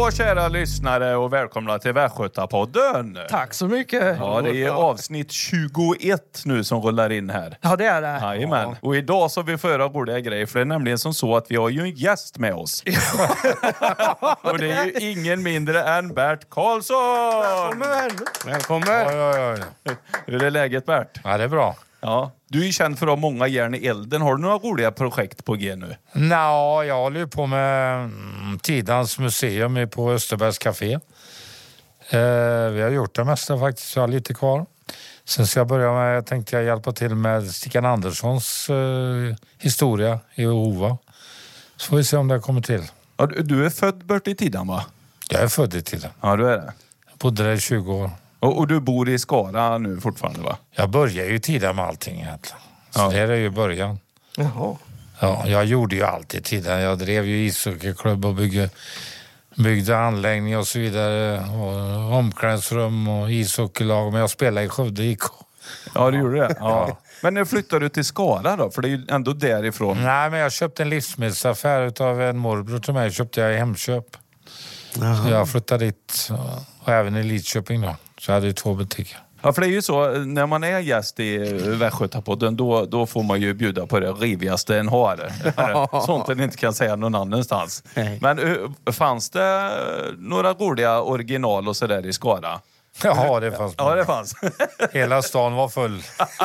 Hallå kära lyssnare och välkomna till Västgötapodden. Tack så mycket. Ja, det är avsnitt 21 nu som rullar in här. Ja, det är det. Jajamän. Och idag så vi får höra goda grejer, för det är nämligen som så att vi har ju en gäst med oss. Och det är ju ingen mindre än Bert Karlsson. Välkommen. Oj. Hur är läget, Bert? Ja, det är bra. Ja. Du är ju känd för att ha många järn i elden. Har du några roliga projekt på G nu? Nå, jag håller ju på med Tidans museum på Österbergs café. Vi har gjort det mesta faktiskt, jag har lite kvar. Sen ska jag börja med, tänkte jag hjälpa till med Stickan Anderssons historia i Hova. Så får vi se om det kommer till. Ja, du är född Bert i Tidan, va? Jag är född i Tidan. Ja, du är det. Jag bodde där i 20 år. Och du bor i Skara nu fortfarande, va? Jag började ju i Tidan med allting egentligen. Så det här är ju början. Jaha. Ja, jag gjorde ju allt i tiden. Jag drev ju ishockeyklubb och byggde anläggning och så vidare. Och omklädningsrum och ishockeylag. Men jag spelade i Skövde IK. Ja, du gjorde det. Ja. Men när flyttade du till Skara då? För det är ju ändå därifrån. Nej, men jag köpte en livsmedelsaffär utav en morbror till mig. Köpte jag i Hemköp. Så jag flyttade dit. Och även i Lidköping då. Så jag hade ju 2 butiker. Ja, för det är ju så, när man är gäst i Västgötapodden, då får man ju bjuda på det rivigaste en har. Sånt den inte kan säga någon annanstans. Men fanns det några roliga original och sådär i Skara? Ja, det fanns. Ja, det fanns. Hela stan var full.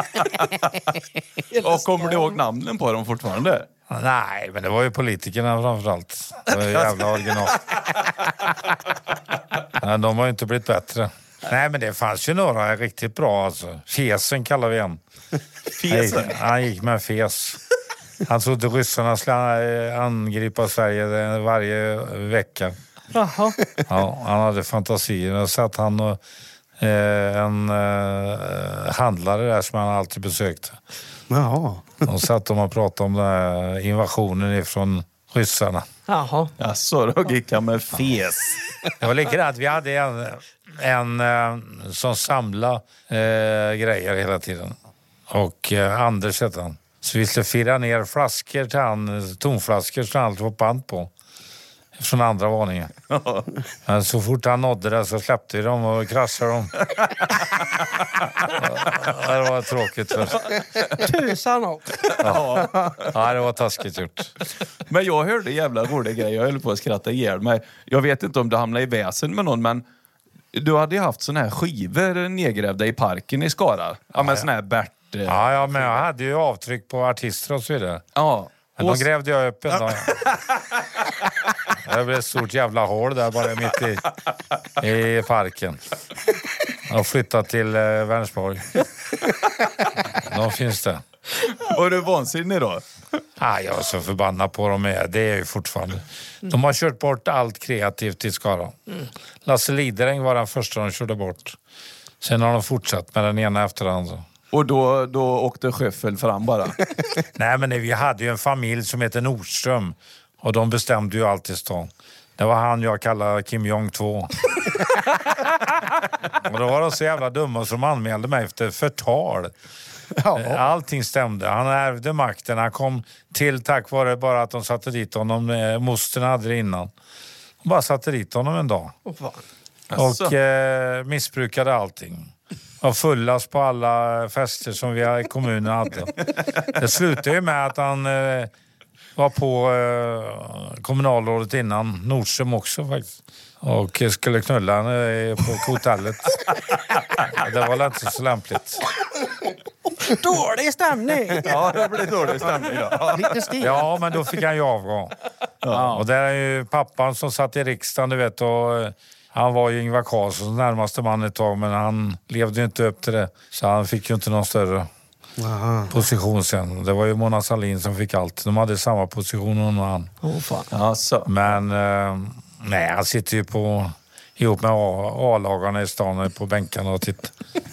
Och kommer du ihåg namnen på dem fortfarande? Nej, men det var ju politikerna framförallt. Det var ju jävla original. Men de har ju inte blivit bättre. Nej, men det fanns ju några riktigt bra alltså. Fesen kallar vi en. Fesen? Han gick med fes. Han trodde ryssarna skulle angripa Sverige varje vecka. Jaha. Ja, han hade fantasier. Jag satt han och en handlare där som han alltid besökte. Jaha. Och satt de och pratade om den här invasionen ifrån ryssarna. Jaha. Jaså, då gick han med fes. Det var likadant. Vi hade en som samlade grejer hela tiden. Och Anders hette han. Så vi skulle fira ner flaskor till han, tomflaskor som han alltid var band på. Från andra våningen. Men så fort han nådde det så släppte vi dem och kraschade dem. Det var tråkigt för. Tusan också. Ja, det var taskigt gjort. Men jag hörde jävla roliga grejer. Jag höll på att skratta ihjäl mig. Jag vet inte om du hamnade i väsen med någon, men du hade ju haft såna här skivor nedgrävda i parken i Skara. Ja, men såna här Bert. Ja, men jag hade ju avtryck på artister och så vidare. Ja. Men de grävde jag upp en dag. Det blev ett stort jävla hål där bara mitt i parken. Och flyttat till Vänersborg. De finns det. Var du vansinnig då? Ah, jag är så förbannad på dem. Det är ju fortfarande. De har kört bort allt kreativt i Skara. Lasse Lideräng var den första de körde bort. Sen har de fortsatt med den ena efter den andra. Och då åkte Sjöfäll fram bara. Nej, men vi hade ju en familj som heter Nordström. Och de bestämde ju allt i stan. Det var han jag kallar Kim Jong 2. Och då var de så jävla dumma som anmälde mig efter förtal. Allting stämde. Han ärvde makten. Han kom till tack vare bara att de satte dit honom. Mostern hade det innan. De bara satte dit honom en dag. Och missbrukade allting. Och fullas på alla fester som vi i kommunen hade. Det slutade ju med att han var på kommunalrådet innan. Nordström också faktiskt. Och skulle knulla på hotellet. Det var väl inte så lämpligt. Dålig stämning. Ja, det blev dålig stämning då. Lite stil. Ja, men då fick han ju avgå. Ja. Och det är ju pappan som satt i riksdagen, du vet. Och han var ju Ingvar Carlssons närmaste man ett tag, men han levde ju inte upp till det. Så han fick ju inte någon större position sen. Det var ju Mona Sahlin som fick allt. De hade samma position hon och han. Fan. Alltså. Men nej, han sitter ju ihop med A-lagarna i stan på bänkarna och tittar.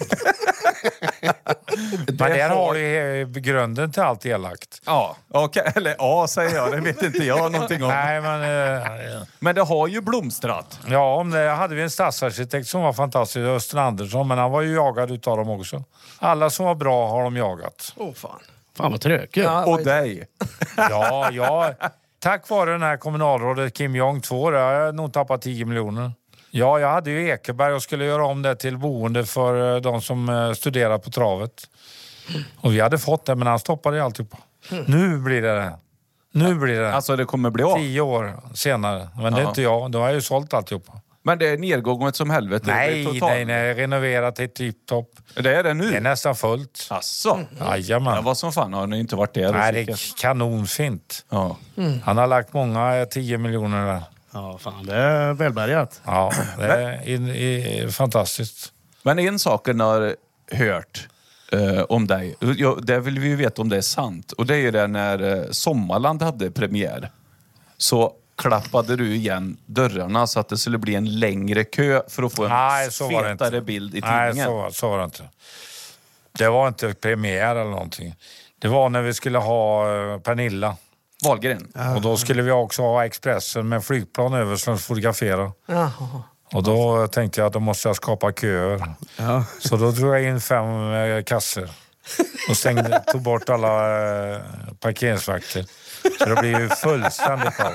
Men där har ju grunden till allt elakt. Ja, okej. Eller ja, säger jag. Det vet inte jag någonting om. Nej, Men det har ju blomstrat. Ja, om det hade vi en stadsarkitekt som var fantastisk, Östen Andersson, men han var ju jagad utav dem också. Alla som var bra har de jagat. Fan vad trökigt. Ja, och dig. Ja, tack vare den här kommunalrådet Kim Jong-2 där har jag nog tappat 10 miljoner. Ja, jag hade ju Ekeberg och skulle göra om det till boende för de som studerar på travet. Och vi hade fått det, men han stoppade alltihop. Nu blir det. Nu blir det. Alltså det kommer bli av. 10 år senare. Men det är inte jag. Då har jag ju sålt alltihopa. Men det är nedgånget som helvete. Nej, renoverat till tipptopp. Det är det nu? Det är nästan fullt. Asså? Jajamän. Ja, vad som fan har ni inte varit där? Nej, det är kanonfint. Ja. Han har lagt många 10 miljoner där. Ja, fan, det är välbärgat. Ja, det är fantastiskt. Men en sak jag har hört om dig, det vill vi ju veta om det är sant. Och det är ju det när Sommarland hade premiär. Så klappade du igen dörrarna så att det skulle bli en längre kö för att få en fetare bild i tidningen. Nej, så var det inte. Det var inte premiär eller någonting. Det var när vi skulle ha Pernilla Wahlgren. Och då skulle vi också ha Expressen med flygplan över som fotografera. Jaha. Och då tänkte jag att då måste jag skapa köer. Ja. Så då drog jag in 5 kasser. Och tog bort alla parkeringsvakter. Så det blev ju fullständigt kaos.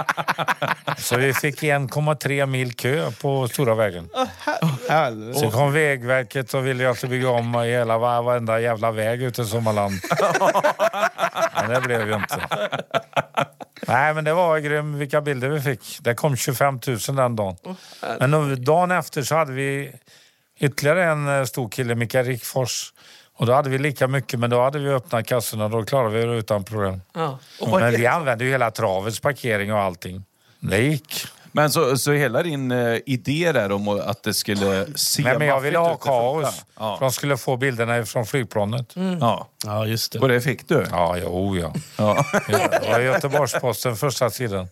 Så vi fick 1,3 mil kö på stora vägen. Så kom Vägverket och ville jag bygga om hela varenda jävla väg ute i Sommarland. Men det blev ju inte. Nej, men det var grym vilka bilder vi fick. Det kom 25 000 den dagen. Men dagen efter så hade vi ytterligare en stor kille, Mikael Rickfors. Och då hade vi lika mycket, men då hade vi öppnat kassorna. Då klarade vi det utan problem. Ja. Men vi använde ju hela travets parkering och allting. Det gick. Men så hela din idé där om att det skulle se... Nej, men jag ville ha kaos. Ja. För de skulle få bilderna från flygplanet. Ja, just det. Och det fick du? Ja. Ja. Det var Göteborgs-Posten första sidan.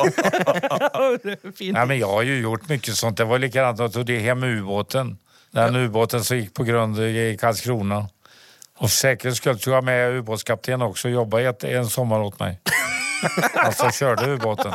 Nej, men jag har ju gjort mycket sånt. Det var likadant att jag tog det hem ubåten. Den ubåten som gick på grund i Karlskrona. Och för säkerhets skull tog jag med ubåtskapten också och jobbade en sommar åt mig. Alltså körde ubåten.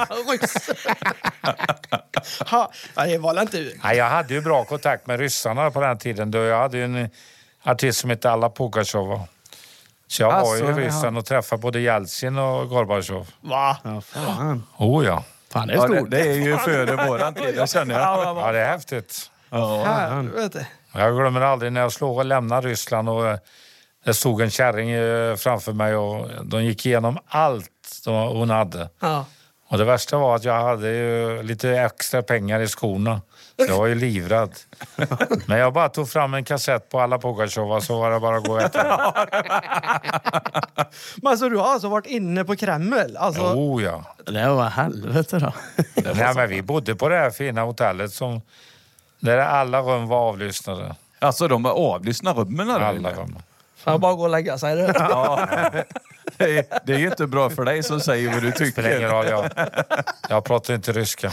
Det var inte... Nej, jag hade ju bra kontakt med ryssarna på den tiden. Då jag hade ju en artist som hette Alla Pugacheva. Så jag var ju i Ryssland och träffade både Jeltsin och Gorbachev. Va? Ja, fan. Ja. Fan, det är stort. Det är ju före våran tid, det känner jag. Ja, det är häftigt. Helvete. Jag glömmer aldrig när jag slog och lämnade Ryssland och det stod en kärring framför mig och de gick igenom allt hon hade. Ja. Och det värsta var att jag hade ju lite extra pengar i skorna. Jag var ju livrädd. Men jag bara tog fram en kassett på Alla Pugacheva så var det bara att gå efter. Men så du har alltså varit inne på Kreml? Alltså... Ja. Det var helvete då. Nej, men vi bodde på det här fina hotellet där alla rum var avlyssnade. Alltså de var avlyssnade rummen Alla eller? rum. Fan, bara gå och lägga sig. Det. Ja. Det är ju inte bra för dig som säger vad du Spelar ingen tycker. roll, jag pratar inte ryska.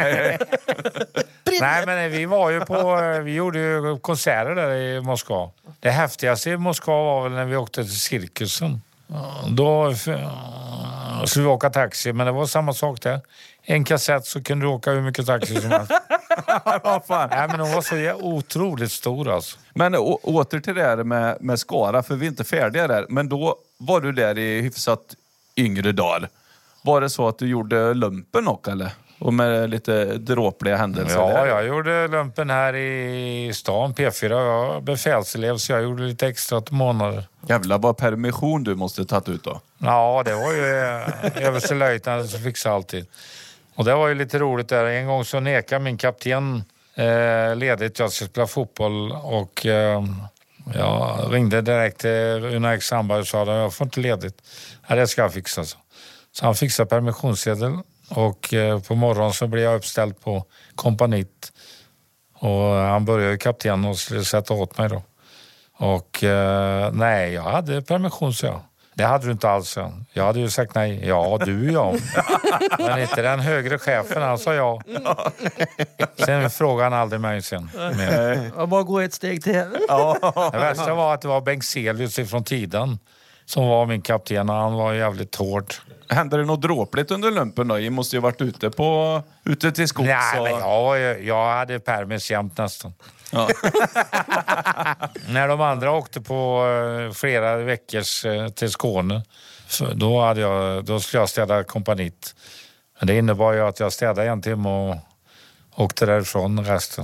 Nej, men vi gjorde ju konserter där i Moskva. Det häftigaste i Moskva var väl när vi åkte till cirkusen. Då skulle vi åka taxi, men det var samma sak där. En kassett så kunde du åka hur mycket taxi som helst. Nej, men de var så otroligt stora alltså. Men åter till det här med Skara, för vi är inte färdiga där. Men då var du där i hyfsat yngre dagar. Var det så att du gjorde lumpen också, eller? Och med lite dråpliga händelser? Ja, där? jag gjorde lumpen här i stan, P4. Jag var befälselev så jag gjorde lite extra månader. Jävlar vad permission du måste tagit ut då. Ja, det var ju överstelöjtnant som fixade alltid. Och det var ju lite roligt där. En gång så nekade min kapten ledigt. Jag skulle spela fotboll och jag ringde direkt till Una X Sandberg och sa att jag får inte ledigt. Ja, det ska jag fixa. Så han fixade permissionssedel och på morgonen så blev jag uppställd på kompaniet. Och han började kapten och skulle sätta åt mig då. Och nej, jag hade permission så jag. Det hade du inte alls. Jag hade ju sagt nej. Ja, du ja. Men inte den högre chefen, han sa ja. Sen frågade han aldrig mig sen. Jag bara gå ett steg till. Det värsta var att det var Bengtselius från Tiden som var min kapten och han var jävligt hård. Hände det något dråpligt under lumpen då? Jag måste ju varit ute till skogs. Nej, men jag hade permis jämt nästan. Ja. När de andra åkte på flera veckors till Skåne Så då skulle jag städa kompaniet. Men det innebar ju att jag städade en timme och åkte därifrån resten.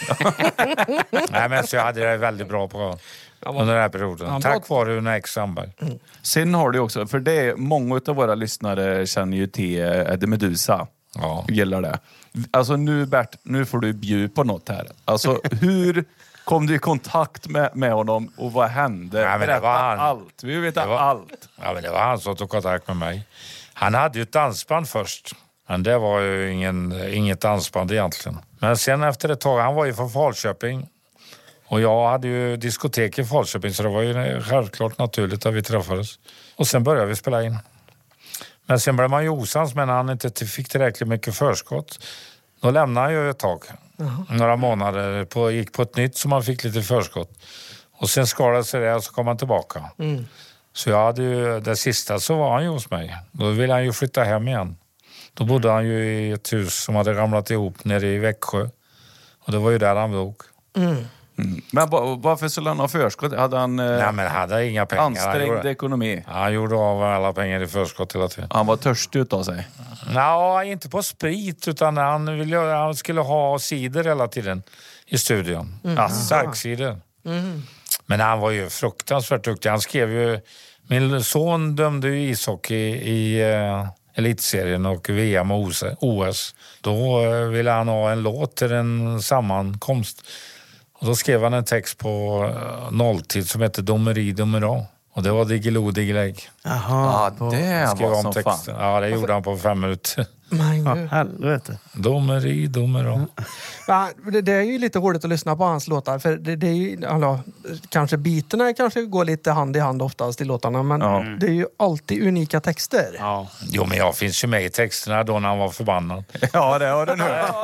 Nej, men så jag hade det väldigt bra på under den här perioden. Tack vare Uno X Sandberg. Sen har du också, för det är många av våra lyssnare känner ju till Eddie Meduza. Ja. Gillar det. Alltså nu Bert, nu får du bjuda på något här. Alltså hur kom du i kontakt med honom och vad hände? Ja, men det var han. Allt. Vi vill veta allt. Ja, men det var han som tog kontakt med mig. Han hade ju ett dansband först. Men det var ju inget dansband egentligen. Men sen efter ett tag, han var ju från Falköping. Och jag hade ju diskotek i Falköping, så det var ju självklart naturligt att vi träffades. Och sen började vi spela in. Men sen blev man ju osams, men han inte fick tillräckligt mycket förskott. Då lämnade han ju ett tag. Några månader gick på ett nytt som man fick lite förskott. Och sen skalade sig det och så kom han tillbaka. Så jag hade ju, det sista så var han ju hos mig. Då ville han ju flytta hem igen. Då bodde han ju i ett hus som hade ramlat ihop nere i Växjö. Och det var ju där han dog. Men varför skulle han ha förskott? Hade han Nej, men hade inga pengar. ansträngd ekonomi? Han gjorde av alla pengar i förskott hela tiden. Han var törstig utav sig. Nej, inte på sprit, utan han skulle ha cider hela tiden i studion. Starkcider. Men han var ju fruktansvärt duktig. Han skrev ju... Min son dömde ju ishockey i elitserien och VM och OS. Då ville han ha en låt till en sammankomst. Och då skrev han en text på nolltid som heter Domeri Domera. Och det var Diggiloo Diggelägg. Jaha, det var som texten. fan. Ja, det gjorde han på 5 minuter. Helvete. Domeri Domera. Ja, det är ju lite roligt att lyssna på hans låtar. För det är ju, kanske bitarna kanske går lite hand i hand oftast i låtarna. Men det är ju alltid unika texter. Ja. Jo, men jag finns ju med i texterna då när han var förbannad. Ja, det har du nu.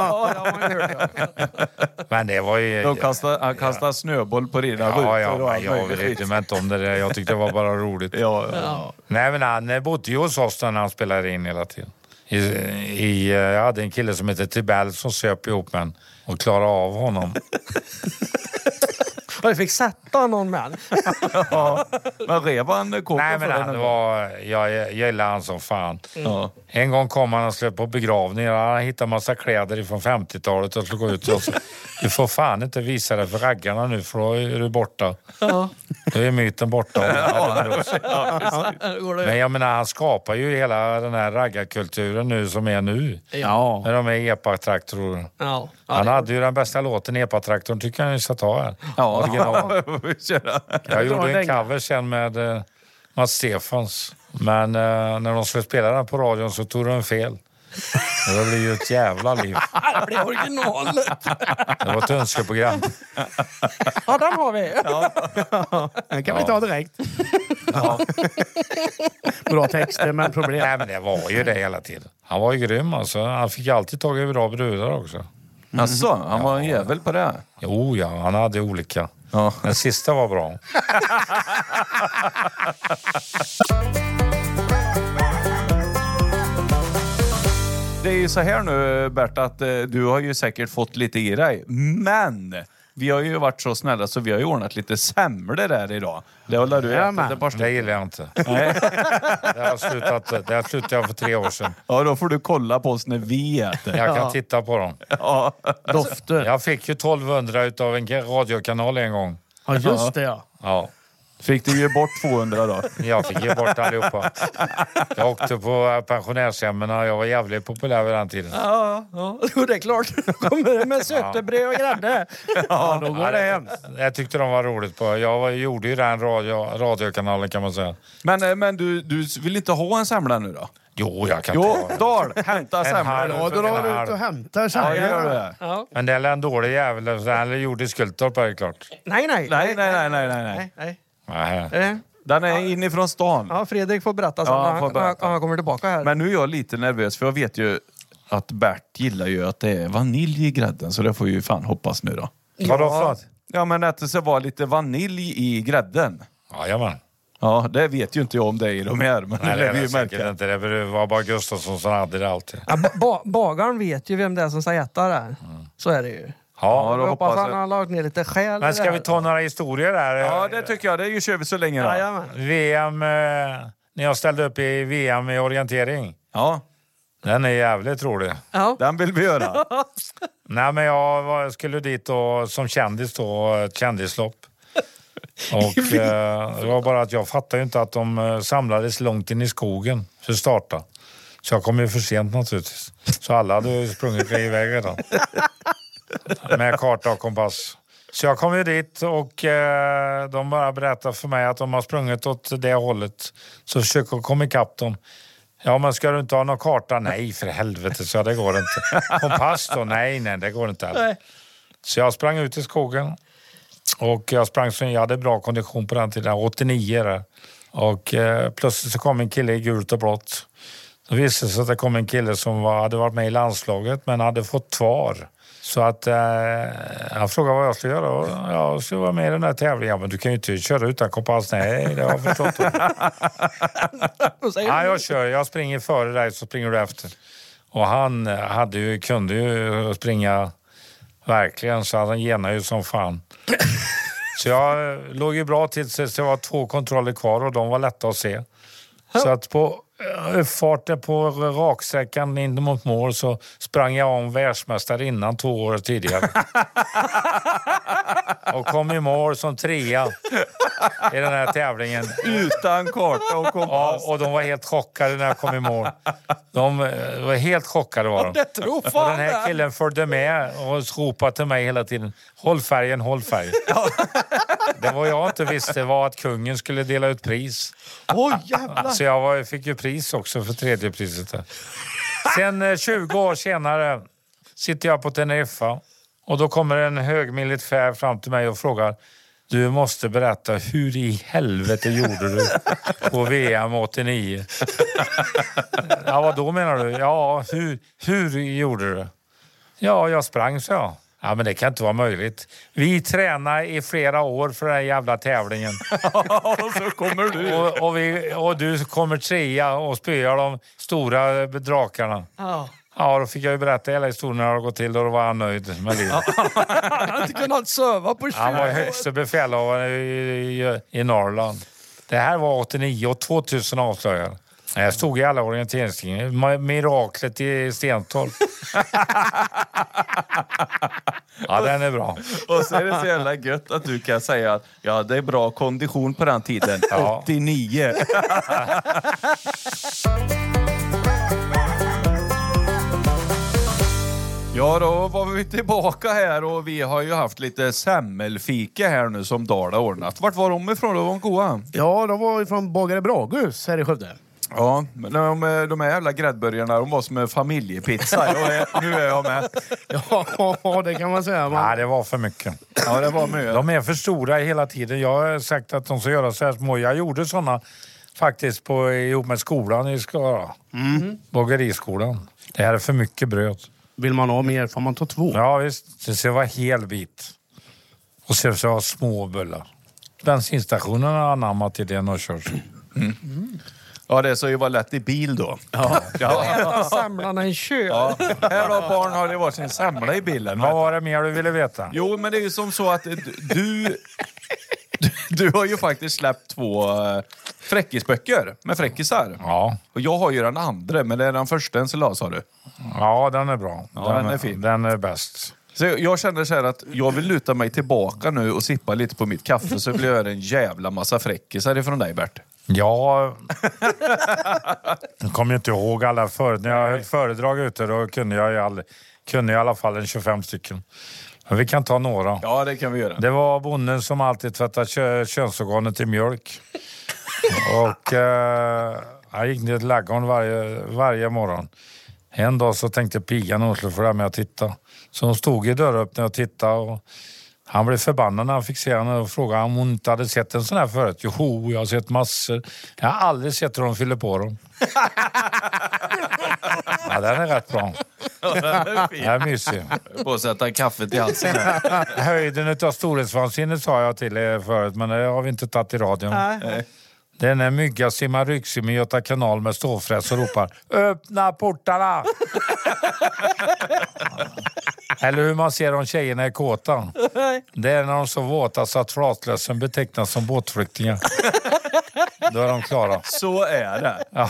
Men det var ju... Han kastade snöboll på dina rutor. Jag vet inte om det där. Jag tyckte det var bara roligt. Ja. Nej, men han bodde ju hos oss när han spelade in hela tiden. Jag hade en kille som heter Tibell som söp ihop med och klarade av honom. Och du fick sätta någon man. Ja, men rev han kåken? Nej, men jag gillar han som fan. En gång kom han och släppte på begravning. Han hittade massa kläder från 50-talet och slog ut oss. Du får fan inte visa det för raggarna nu, för då är du borta. Då är myten borta. Men jag menar, han skapar ju hela den här raggarkulturen nu som är nu. Ja. Med de här epa-traktorer. Ja. Han hade ju den bästa låten, epa-traktorn, tycker jag ni ska ta här. Ja. Jag gjorde en cover sen med Mats Stefans. Men när de skulle spela den på radion så tog de fel. Det blir ju ett jävla liv. Det blir originalet. Det var ett önskeprogram. Ja, den har vi. Den kan vi ta direkt. Bra texter, men problem. Nej, men det var ju det hela tiden. Han var ju grym alltså. Han fick alltid tag i bra brudar också. Alltså, han var en jävel på det. Jo, ja, han hade olika. Ja. Den sista var bra. Det är ju så här nu, Bert, att du har ju säkert fått lite i dig. Men vi har ju varit så snälla så vi har ju ordnat lite semlor där idag. Det håller du Det gillar jag inte. Nej. Det har slutat jag för 3 år sedan. Ja, då får du kolla på oss när vi äter. Jag kan titta på dem. Ja. Dofter. Jag fick ju 1200 utav en radiokanal en gång. Ja, just det, ja. Ja. Fick du ge bort 200 då? Jag fick ge bort allihopa. Jag åkte på pensionärshemmen och jag var jävligt populär vid den tiden. Ja, det är klart. Då kommer det med sötebröd och grädde. Ja, då går det hem. Jag tyckte de var roligt på. Jag gjorde ju den radiokanalen, kan man säga. Men du vill inte ha en semla nu då? Jo, jag kan Dal, hämta semla. Ja, då drar du ut och hämtar sen. Ja, gör det. Ja. Men det är en dålig jävel. Eller gjorde i Skultorp, är det klart. Nej. Nej. Nej. Den är inifrån stan. Ja, Fredrik får berätta sen när han kommer tillbaka här. Men nu är jag lite nervös, för jag vet ju att Bert gillar ju att det är vanilj i grädden, så det får ju fan hoppas nu då. Vadå för att? Ja, men att det ska vara lite vanilj i grädden. Jajamän. Ja, det vet ju inte jag om det är i de här, men Nej, det det vi är ju säkert märka. inte. Det var bara Gustafsson som hade det alltid. Ja, bagaren vet ju vem det är som ska äta där. Så är det ju. Ja, då Jag hoppas hoppas han har lagt ner lite själ. men ska vi ta några historier där? Ja, det tycker jag. Det kör vi så länge då. Jajamän. VM när jag ställde upp i VM i orientering. Ja. Den är jävligt rolig. Ja. Den vill vi göra. Nej, men jag skulle dit då, som kändis då, ett kändislopp. Och det var bara att jag fattade ju inte att de samlades långt in i skogen för att starta. Så jag kom ju för sent naturligtvis. Så alla hade ju sprungit iväg redan. Med karta och kompass. Så jag kom ju dit och de bara berättade för mig att de har sprungit åt det hållet. Så försöker komma ikapp dem. Ja, men ska du inte ha någon karta? Nej, för helvete, så det går inte. Kompass då? Nej, det går inte heller. Så jag sprang ut i skogen. Och jag sprang så jag hade bra kondition på den tiden, 89 där. Och plötsligt så kom en kille i gult och blått. Då visade det sig att det kom en kille som hade varit med i landslaget men hade fått tvar. Så att han frågade vad jag skulle göra. Och jag skulle vara med i den här tävlingen. Men du kan ju inte köra utan kompass. Nej, det har jag förstått. Ja, jag kör. Jag springer före dig så springer du efter. Och han kunde ju springa verkligen, så han genade ju som fan. Så jag låg ju bra till så det var 2 kontroller kvar och de var lätta att se. Så att på farten på raksträckan in mot mål så sprang jag om världsmästare innan 2 år tidigare. Och kom i mål som 3:a i den här tävlingen. Utan karta och kompass. Ja, och de var helt chockade när jag kom i mål. De var helt chockade var de. Det tror fan. Och den här killen följde med och ropade till mig hela tiden. Håll färgen, håll färgen. Det var jag inte visste var att kungen skulle dela ut pris. Oj, jävlar. Så jag fick ju pris också för 3:e priset. Där. Sen 20 år senare sitter jag på Teneriffa. Och då kommer en hög militär fram till mig och frågar: du måste berätta, hur i helvete gjorde du på VM 89? Ja, vad då menar du? Ja, hur gjorde du? Ja, jag sprang, så jag. Ja, men det kan inte vara möjligt. Vi tränar i flera år för den här jävla tävlingen. Och så kommer du. Och du kommer 3:a och spöar de stora drakarna. Ja. Ja, då fick jag ju berätta hela historien när det gått till och då var han nöjd med livet. Han hade inte kunnat söva på 20 Han var högste befälhavare i Norrland. Det här var 89 och 2000 avslöjade. Jag stod i alla orienteringstidningar. Miraklet i Stentorp. Ja, den är bra. Och så är det så jävla gött att du kan säga att ja, det är bra kondition på den tiden. Ja. 89. Ja, då var vi tillbaka här och vi har ju haft lite semmelfika här nu som Dala ordnat. Vart var de ifrån? De var goda. Ja, de var från Bagare Braghus här i Skövde. Ja, men de här jävla gräddburgarna, de var som en familjepizza. Nu är jag med. Ja, det kan man säga. Nej, det var för mycket. Ja, det var mycket. De är för stora hela tiden. Jag har sagt att de ska göra så här små. Jag gjorde såna faktiskt ihop med skolan i Skara. Bageriskolan. Det här är för mycket bröd. Vill man ha mer får man ta 2. Ja, visst. Det ska vara hel bit. Och sen så ha små bullar. Bensinstationen har anammat till det och kört. Ja, det så ju var lätt i bil då. Äta semlarna i köl. Ja. Här då barn har det varit sin semla i bilen. Vad var det mer du ville veta? Jo, men det är ju som så att du har ju faktiskt släppt 2 fräckisböcker med fräckisar. Ja. Och jag har ju den andra, men det är den första ensilad, sa du. Ja, den är bra. Ja, den är fin. Den är bäst. Så jag känner så här att jag vill luta mig tillbaka nu och sippa lite på mitt kaffe så blir jag en jävla massa fräckisar ifrån dig, Bert. Ja, jag kommer ju inte ihåg alla när jag höll föredrag ute då kunde jag i alla fall en 25 stycken. Men vi kan ta några. Ja, det kan vi göra. Det var bonden som alltid tvättade könsorganet i mjölk. Och han gick ner till laggården varje morgon. En dag så tänkte pigan hon skulle få det med att titta. Så hon stod i dörröppningen och tittade och han blev förbannad när han fick se henne och frågade om hon inte hade sett en sån här förut. Jo, jag har sett massor. Jag har aldrig sett hur de fyller på dem. Ja, den är rätt bra. Den är fin. Den är mysig. På att sätta kaffet i halsen. Höjden av storhetsvansinne sa jag till er förut, men det har vi inte tagit i radion. Nej. Den är mygga simmar ryggsim i Göta kanal med ståfräs och ropar: öppna portarna! Eller hur man ser de tjejerna är kåta. Det är när de är så våta så att flatlösen betecknas som båtflyktingar. Då är de klara. Så är det. Ja.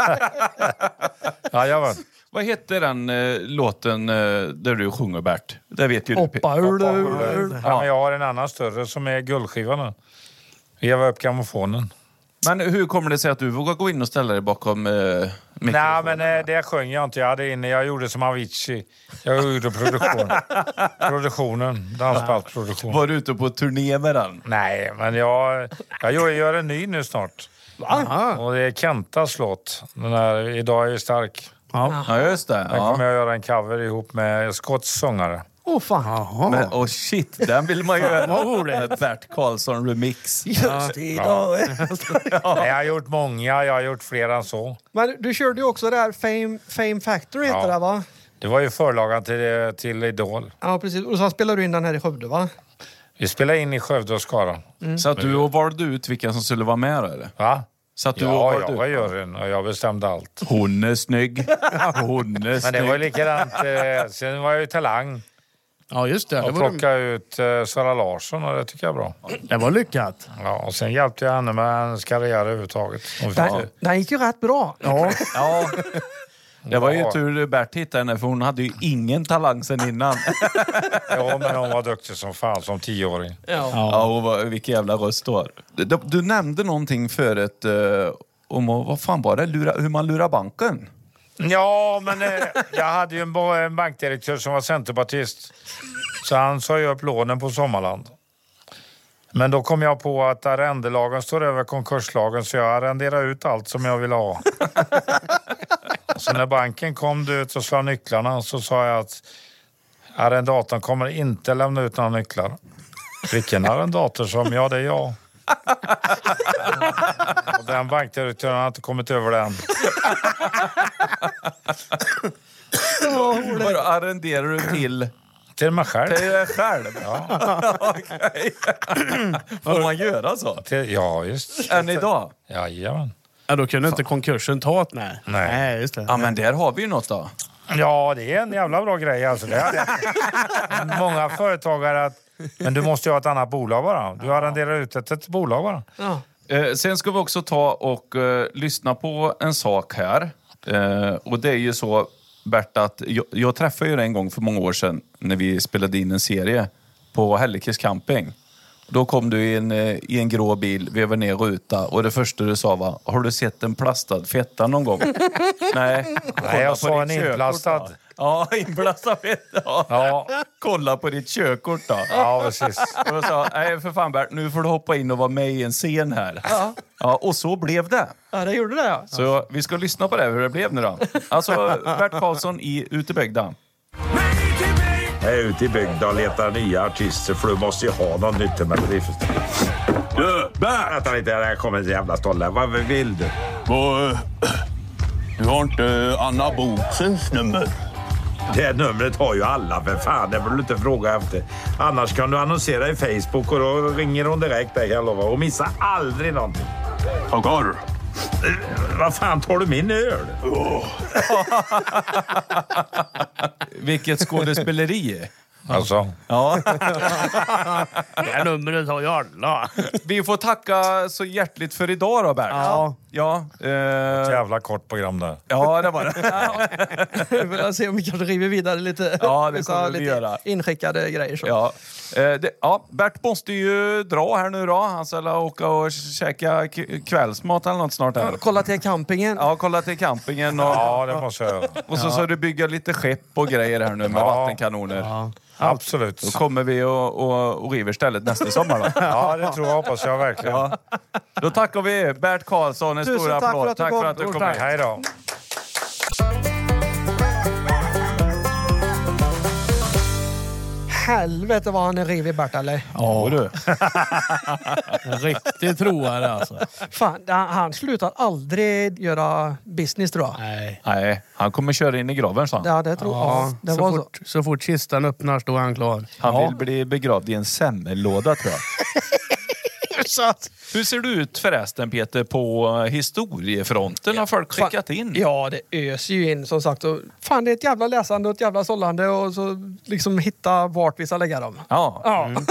Ja, Vad heter den låten där du sjunger, Bert? Det vet ju du. Hoppa ur Ja, men jag har en annan större som är guldskivan. Vi har upp grammofonen. Men hur kommer det sig att du vågar gå in och ställa dig bakom mikrofonen? Nej, men det sjöng jag inte. Jag gjorde som Avicii. Jag gjorde produktionen. Dansbandsproduktion. Var du ute på turné med den? Nej, men jag gör en ny nu snart. Aha. Och det är Kentas låt. Den här Idag är jag stark. Ja, just det. Den kommer jag göra en cover ihop med skotsk sångare. Fan. Men, shit, den vill man göra. Bert Karlsson remix. Just det, idag. Nej, jag har gjort många. Jag har gjort fler än så. Men du körde ju också det här Fame Factory heter det, va? Det var ju förlagan till Idol. Ja, precis. Och så spelade du in den här i Skövde, va? Vi spelade in i Skövde och Skara. Så att du valde ut vilka som skulle vara med, eller? Va? Så att du Ja, jag var juryn och jag bestämde allt. Hon är snygg. Hon är snygg. Men det var ju likadant. Sen var jag ju talang. Ja, just det. Och plockade ut Sara Larsson och det tycker jag är bra. Det var lyckat. Ja, och sen hjälpte jag henne med hennes karriär överhuvudtaget. Den gick ju rätt bra. Ja. Ja. Det var ju tur Bert hittade henne, för hon hade ju ingen talang sen innan. Ja, men hon var duktig som fan som 10-åring. Ja, vilken jävla röst då. Du nämnde någonting förut om, vad fan var det? Hur man lurar banken. Ja, men jag hade ju en bankdirektör som var centerpartist. Så han sa ju upp lånen på Sommarland. Men då kom jag på att arrendelagen står över konkurslagen, så jag arrenderade ut allt som jag ville ha. Så när banken kom ut och slog nycklarna, så sa jag att arrendatorn kommer inte lämna ut några nycklar. Vilken arrendator som? Ja, det är jag. Och den bankdirektören har inte kommit över den. Vad arrenderar du till? Till mig själv. Till dig själv? Ja. Okej. Får man göra så? Ja, just. Än idag? Jajamän. Ja, då kunde inte konkursen ta ett nej. Nej, just det. Ja, men där har vi ju något då. Ja, det är en jävla bra grej. Alltså, det är många företagare att... Men du måste ju ha ett annat bolag bara. Du arrenderar ut ett bolag bara. Ja. Sen ska vi också ta och lyssna på en sak här. Och det är ju så, Bert, att jag träffade ju dig en gång för många år sedan när vi spelade in en serie på Hällekis camping. Då kom du i en grå bil, vi var ner ruta, och det första du sa var: har du sett en plastad fetta någon gång? Nej, jag sa en inplastad. Ja, inplastad fetta. Ja. Kolla på ditt körkort då. Ja, precis. Och då sa, nej för fan Bert, nu får du hoppa in och vara med i en scen här. Ja, och så blev det. Ja, det gjorde det, ja. Så vi ska lyssna på det, hur det blev nu då. Alltså, Bert Karlsson i Utebygda. Jag är ute i bygda och letar nya artister, för du måste ju ha någon nytt med Melodifestivalen. Du, Bert! Vänta lite, där kommer en jävla stolle. Vad vill du? Du har inte Anna Botsens nummer? Det numret har ju alla, för fan. Det vill du inte fråga efter. Annars kan du annonsera i Facebook och då ringer hon direkt dig, jag lovar. Och missa aldrig någonting. Och har Vad fan, tar du min öl? Vilket skådespeleri. Alltså. Ja. Det här numret har ju alla. Vi får tacka så hjärtligt för idag då, Bert. Ja. Jävla kort program där. Ja, det var det. Vi vill se om vi kanske river vidare lite. Ja, det vissa kommer vi lite göra. inskickade grejer. Så. Ja. Bert måste ju dra här nu då. Han ska åka och käka kvällsmat eller något snart här. Kolla till campingen. Ja, kolla till campingen. Och, Ja, det måste jag göra. och så ska du bygga lite skepp och grejer här nu med vattenkanoner. Ja. Absolut. Då kommer vi och river stället nästa sommar då. Ja, det tror jag, hoppas jag verkligen. Ja. Då tackar vi Bert Karlsson en Tusen stor tack applåd. för att du Tack kom. för att du kom. Hej då. Helvete vad han är rivig, Bert, eller? Ja, du. En riktig troare alltså. Fan, han slutar aldrig göra business, tror jag. Nej, han kommer köra in i graven, så. Ja, det tror jag. Ja, Det var så. så fort kistan öppnar står han klar. Han vill bli begravd i en semmellåda, tror jag. Hur ser du ut förresten, Peter, på historiefronten? Har folk skickat in? Ja, det öser ju in som sagt. Och, fan, det är ett jävla läsande och ett jävla sållande och så liksom hitta vart vi ska lägga dem. Ja. Mm.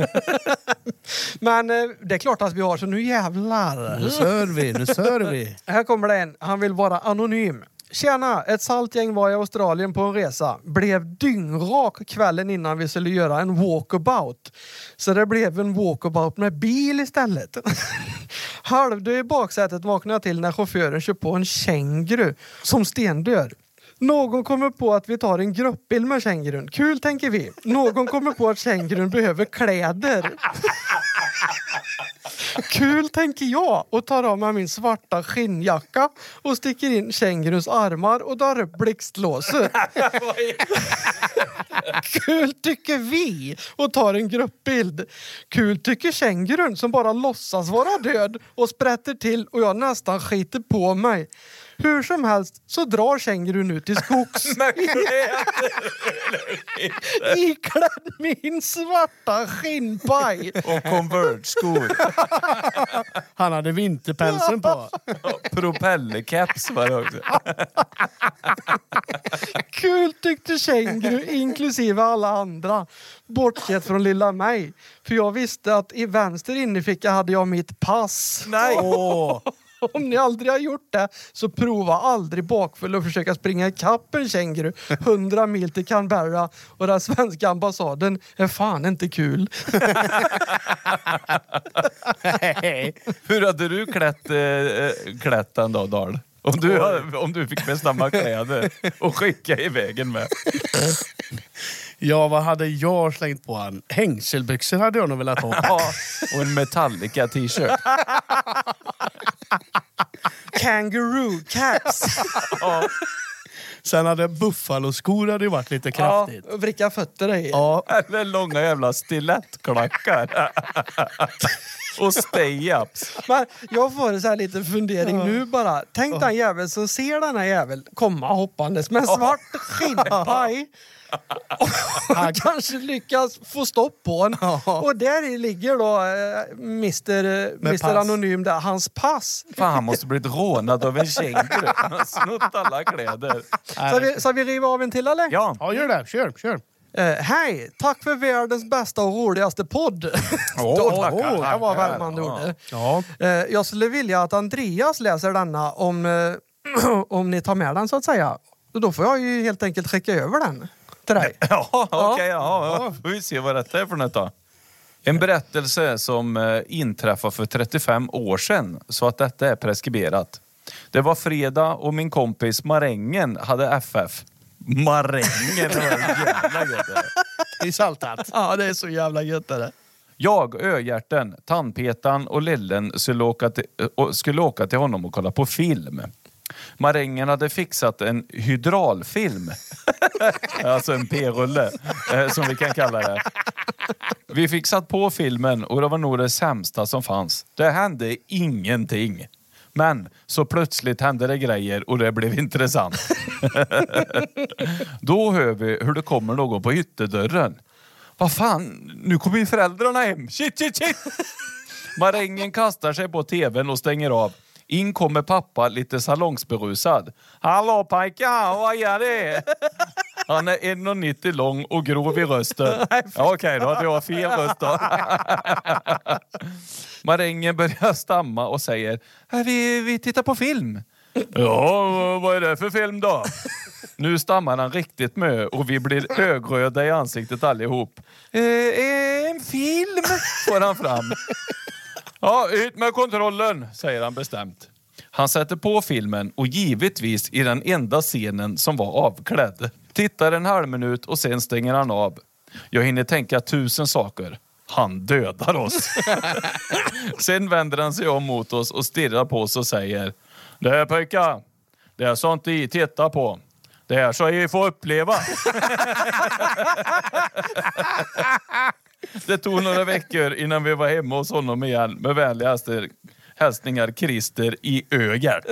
Men det är klart att vi har, så nu jävlar. Nu sör vi. Här kommer det en. Han vill vara anonym. Tjena, ett saltgäng var i Australien på en resa. Blev dyngrak kvällen innan vi skulle göra en walkabout. Så det blev en walkabout med bil istället. Halvdö i baksätet vaknade jag till när chauffören kör på en känguru som stendör. Någon kommer på att vi tar en gruppbild med kängurun. Kul, tänker vi. Någon kommer på att kängurun behöver kläder. Kul, tänker jag, och tar av mig min svarta skinnjacka och sticker in känguruns armar och drar upp blixtlåset. Kul, tycker vi, och tar en gruppbild. Kul, tycker kängurun som bara låtsas vara död och sprätter till och jag nästan skiter på mig. Hur som helst så drar kängurun ut i skogs. Iklädd min svarta skinnpaj. Och Converge-skor. Han hade vinterpälsen på. Propellercaps var det också. Kul, tyckte känguru, inklusive alla andra. Bortsett från lilla mig. För jag visste att i vänster inneficka hade jag mitt pass. Nej! Om ni aldrig har gjort det så prova aldrig bakfull och försöka springa i kapp en känguru 100 mil till Canberra och den svenska ambassaden är fan inte kul. Hur hade du klätt den då, Dahl? Om du fick bestämma kläder och skicka i vägen med. Ja, vad hade jag slängt på han? Hängselbyxor hade jag nog velat ha. Ja, och en Metallica t-shirt. Kangaroo caps. Ja. Sen hade buffaloskor hade ju varit lite kraftigt. Ja, och vricka fötter i. Ja. Eller långa jävla stilettklackar. Och stay-ups. Men jag får en så här lite fundering nu bara. Tänk den jävel som ser den här jävel komma hoppandes med en svart skinnpaj. Han kanske lyckas få stopp på en. Och där ligger då Mr. Anonym där, hans pass. Fan, han måste blivit rånad av en känguru. Han har snott alla kläder. Så vi river av en till, eller? Ja. Ja, gör det. Kör. Hej, tack för världens bästa och roligaste podd. Tackar. Det var värmande ord. Ja. Jag skulle vilja att Andreas läser denna om ni tar med den så att säga. Då får jag ju helt enkelt skicka över den till dig. Ja, okej. Ja. Får vi se vad detta är för något då. En berättelse som inträffade för 35 år sedan, så att detta är preskriberat. Det var fredag och min kompis Marängen hade FF. Marängen, det var jävla gött. I saltat. Ja, det är så jävla gött det. Jag, Öhjärten, Tandpetan och Lillen skulle åka till honom och kolla på film. Marängen hade fixat en hydraulfilm. Alltså en p-rulle, som vi kan kalla det. Vi fick satt på filmen och det var nog det sämsta som fanns. Det hände ingenting. Men så plötsligt hände det grejer och det blev intressant. Då hör vi hur det kommer någon på hyttedörren. Vad fan, nu kommer ju föräldrarna hem. Shit. Marängen kastar sig på tvn och stänger av. In kommer pappa lite salongsberusad. Hallå pojkar, vad gör det? Han är 1,90 lång och grov i rösten. Okej, då hade jag fel röst då. Marängen börjar stamma och säger: vi tittar på film. Ja, vad är det för film då? Nu stammar han riktigt med och vi blir högröda i ansiktet allihop. En film, får han fram. Ja, ut med kontrollen, säger han bestämt. Han sätter på filmen och givetvis i den enda scenen som var avklädd. Tittar en halv minut och sen stänger han av. Jag hinner tänka 1000 saker. Han dödar oss. Sen vänder han sig om mot oss och stirrar på oss och säger: det här pojkar, det är sånt I tittar på. Det är så I får uppleva. Det tog några veckor innan vi var hemma hos honom igen med vänligaste hälsningar Christer i Öhjärt.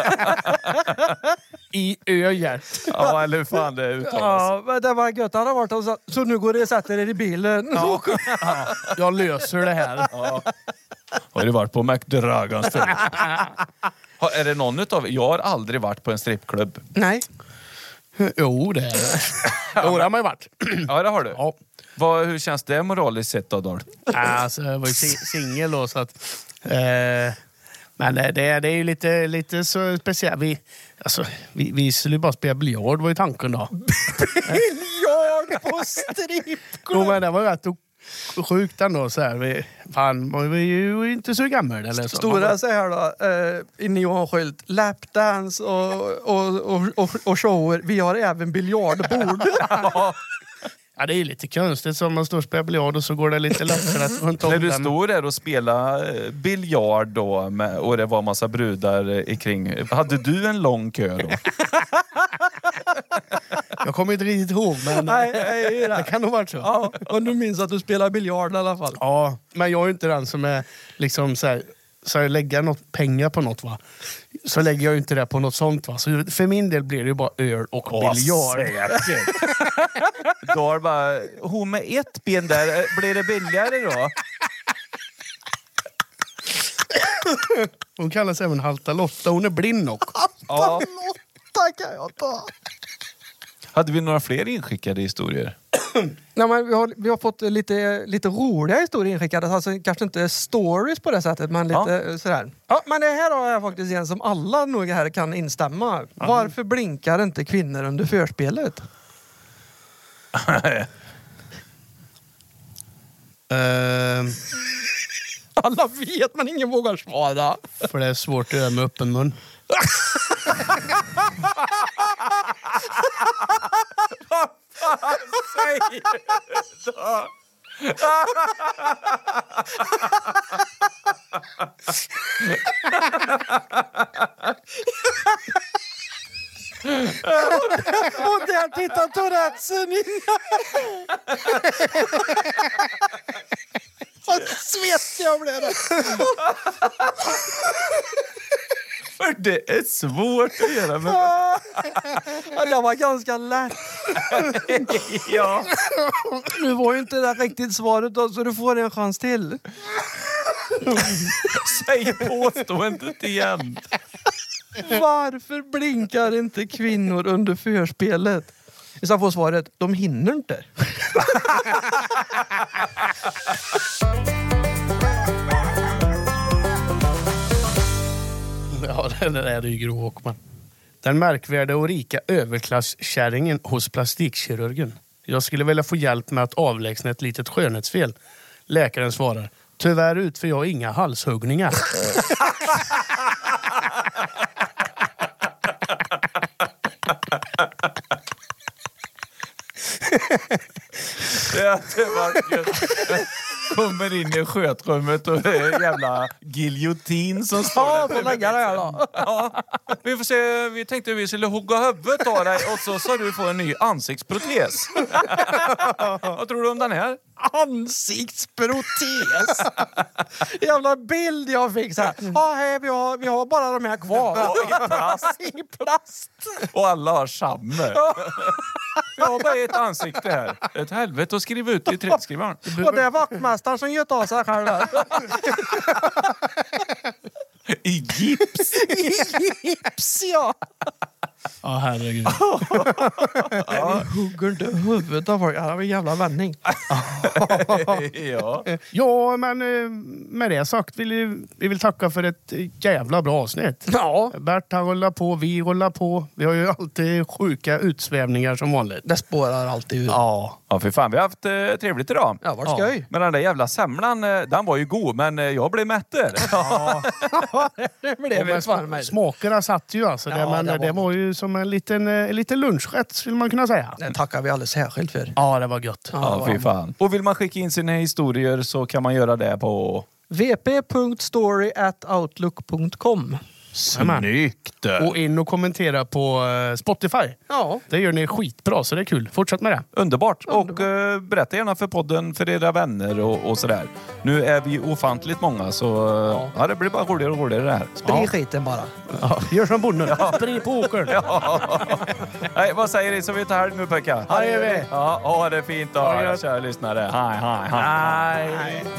I Öhjärt. Ja, eller hur fan det uttalas. Ja, men det var gött. Han har varit och så nu går det och sätter er i bilen. Ja. Jag löser det här. Ja. Har du varit på McDragons förut? Är det någon utav... Jag har aldrig varit på en strippklubb. Nej. Jo, det är det. Jo, det har man ju varit. Ja, det har du. Ja. Hur känns det moraliskt sett, Adolf? Alltså, jag var ju singel då, så att... men det är ju lite så speciellt. Vi skulle bara spela biljard, var ju tanken då. Biljard på strippklubb! Jo, men det var rätt sjukt ändå. Så här. Man är ju inte så gammal. Eller så. Stora så här då, i neonskylt, lapdance och shower. Vi har även biljardbord. Ja, det är lite konstigt som man står och spelar biljard och så går det lite lättare att runt om. När du står där och spelar biljard då och det var massa brudar ikring. Hade du en lång kö då? Jag kommer inte riktigt ihåg, men Nej, det kan nog vara så. Ja, och du minns att du spelar biljard i alla fall. Ja, men jag är inte den som är liksom så här, så jag lägger pengar på något, va. Så lägger jag inte det på något sånt, va. Så för min del blir det ju bara öl och biljard. Då är bara hon med ett ben där, blir det billigare då? Hon kallas även Halta Lotta, hon är blind också. Ja. Lotta kan jag ta. Hade vi några fler inskickade historier? Nej, men vi har fått lite roliga historier inskickade. Alltså kanske inte stories på det sättet, men lite sådär. Ja, men det här har jag faktiskt en som alla nog här kan instämma. Varför blinkar inte kvinnor under förspelet? Alla vet, men ingen vågar svara. För det är svårt att göra med öppen mun. Säg då. Och där tittar Tourettesen in. Vad svettig jag blev. För det är svårt att göra med. Ja, det var ganska lätt. Ja. Nu var ju inte det riktigt svaret då, så du får en chans till. Säg påståendet igen. Varför blinkar inte kvinnor under förspelet? Vi ska få svaret, de hinner inte. Ja, den är ju grov, Åkman. Den märkvärda och rika överklasskärringen hos plastikkirurgen. Jag skulle vilja få hjälp med att avlägsna ett litet skönhetsfel. Läkaren svarar, tyvärr utför jag inga halshuggningar. Det var gött. Kommer in i skötrummet och det är en jävla giljotin som står där. Får lägga det här då. Ja, vi får se. Vi tänkte vi skulle hugga huvudet av dig och så ska du få en ny ansiktsprotes. Vad tror du om den här? Ansiktsprotes. Jävla bild jag fick så här. Ja, hej, vi har bara de här kvar. I plast. I plast. Och alla har samma. Jag har bara ett ansikte här. Ett helvete att skriva ut i trädskrivaren. Och det är vaktmästaren som gör av sig själv där. I gips. I gips, ja. Ja, herregud. Ja. Hugger inte huvudet av folk. Det var en jävla vändning. Ja. Ja, men med det sagt vi vill tacka för ett jävla bra avsnitt. Ja. Bert han rullar på, vi rullar på. Vi har ju alltid sjuka utsvävningar som vanligt. Det spårar alltid ur. Ja. Ja, för fan, vi har haft trevligt idag. Ja, vart ska vi? Men den där jävla semlan, den var ju god, men jag blev mätter. Ja. Det blev väl för mig. Smakerna satt ju alltså. Ja, det var ju som en liten lunchrätt skulle man kunna säga. Det tackar vi alldeles särskilt för. Ja, det var gött. Ja, fy fan. Och vill man skicka in sina historier så kan man göra det på... vp.story@outlook.com. Snyggt! Och in och kommentera på Spotify. Ja. Det gör ni skitbra, så det är kul. Fortsätt med det. Underbart. Och berätta gärna för podden, för era vänner och sådär. Nu är vi ofantligt många, så ja, det blir bara roligare och roligare det här. Sprid skiten bara. Ja. Gör som bonden. Sprid på åkern. Nej, vad säger ni så vi tar här nu, Pekka? Ja, det gör vi. Ja, ha det fint då, kära lyssnare. Hej, hej, hej. Nej.